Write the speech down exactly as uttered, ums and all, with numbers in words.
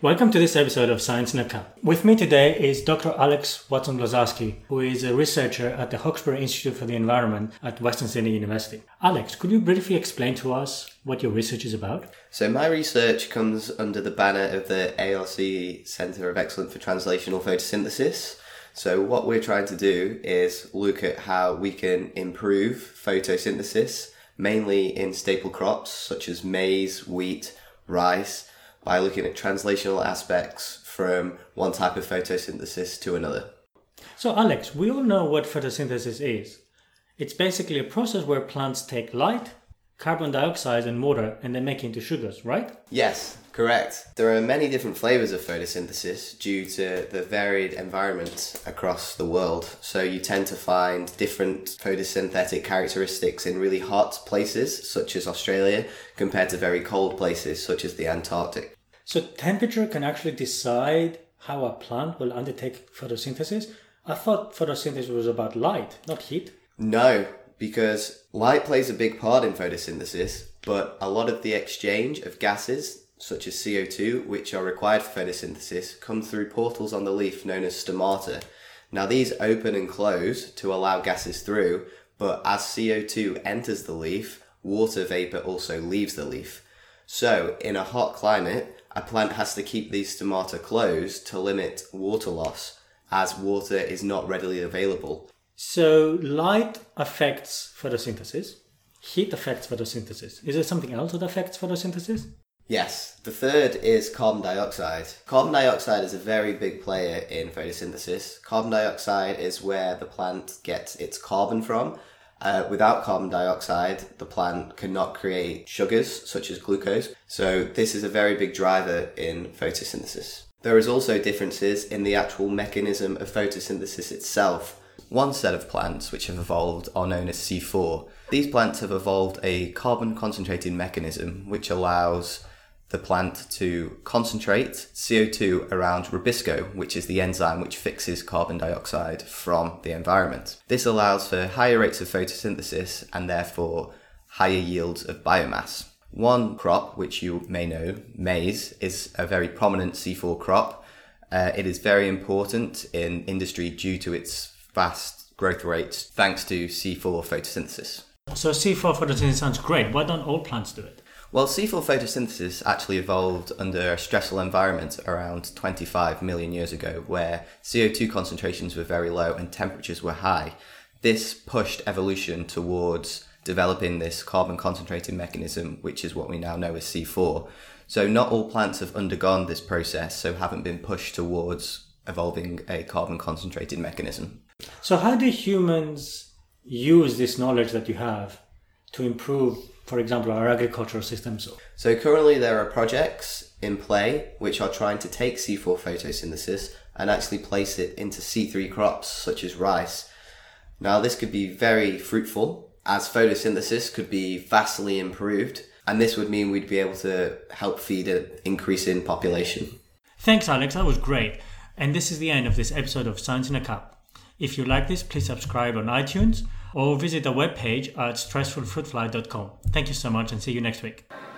Welcome to this episode of Science in a Cup. With me today is Doctor Alex Watson-Blazowski, who is a researcher at the Hawkesbury Institute for the Environment at Western Sydney University. Alex, could you briefly explain to us what your research is about? So my research comes under the banner of the A R C Centre of Excellence for Translational Photosynthesis. So what we're trying to do is look at how we can improve photosynthesis, mainly in staple crops such as maize, wheat, rice, by looking at translational aspects from one type of photosynthesis to another. So Alex, we all know what photosynthesis is. It's basically a process where plants take light, carbon dioxide and water and they make it into sugars, right? Yes, correct. There are many different flavours of photosynthesis due to the varied environment across the world. So you tend to find different photosynthetic characteristics in really hot places, such as Australia, compared to very cold places, such as the Antarctic. So temperature can actually decide how a plant will undertake photosynthesis? I thought photosynthesis was about light, not heat. No, because light plays a big part in photosynthesis, but a lot of the exchange of gases, such as C O two, which are required for photosynthesis, come through portals on the leaf known as stomata. Now these open and close to allow gases through, but as C O two enters the leaf, water vapour also leaves the leaf. So in a hot climate, a plant has to keep these stomata closed to limit water loss, as water is not readily available. So light affects photosynthesis, heat affects photosynthesis. Is there something else that affects photosynthesis? Yes, the third is carbon dioxide. Carbon dioxide is a very big player in photosynthesis. Carbon dioxide is where the plant gets its carbon from. Uh, without carbon dioxide, the plant cannot create sugars such as glucose. So this is a very big driver in photosynthesis. There is also differences in the actual mechanism of photosynthesis itself. One set of plants which have evolved are known as C four. These plants have evolved a carbon concentrating mechanism which allows the plant to concentrate C O two around rubisco, which is the enzyme which fixes carbon dioxide from the environment. This allows for higher rates of photosynthesis and therefore higher yields of biomass. One crop, which you may know, maize, is a very prominent C four crop. Uh, it is very important in industry due to its fast growth rates thanks to C four photosynthesis. So C four photosynthesis sounds great. Why don't all plants do it? Well, C four photosynthesis actually evolved under a stressful environment around twenty-five million years ago, where C O two concentrations were very low and temperatures were high. This pushed evolution towards developing this carbon concentrating mechanism, which is what we now know as C four. So not all plants have undergone this process, so haven't been pushed towards evolving a carbon concentrated mechanism. So how do humans use this knowledge that you have to improve, for example, our agricultural systems? So currently there are projects in play which are trying to take C four photosynthesis and actually place it into C three crops such as rice. Now this could be very fruitful, as photosynthesis could be vastly improved, and this would mean we'd be able to help feed an increase in population. Thanks, Alex. That was great. And this is the end of this episode of Science in a Cup. If you like this, please subscribe on iTunes or visit our webpage at stressful fruit fly dot com. Thank you so much and see you next week.